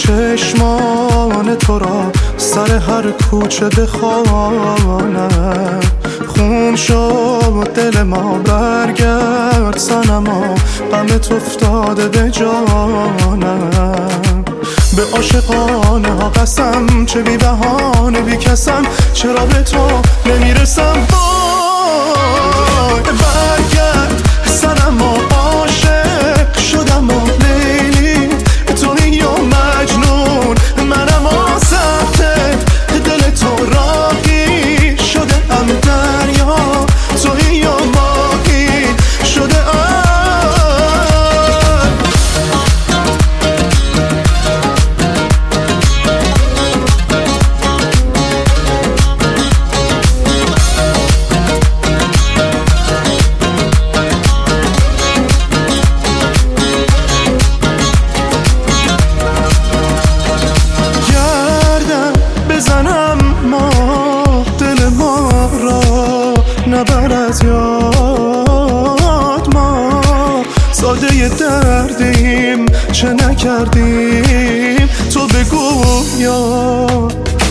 چشمان تو را سر هر کوچه بخوانم. خون شد دل ما، برگرد صنما، غمت افتاده به جانم. به عاشقانه ها قسم، چه بی بهانه بی کسم، چرا به تو نمیرسم. وای برگرد صنما، عاشق شدم و لیلی تویی یا مجنون، منم آسفته دل تو راهی شده ام، دریا تویی یا ماهی شده ام. نبر از یاد ما، ساده دردیم چه نکردیم تو بگو یا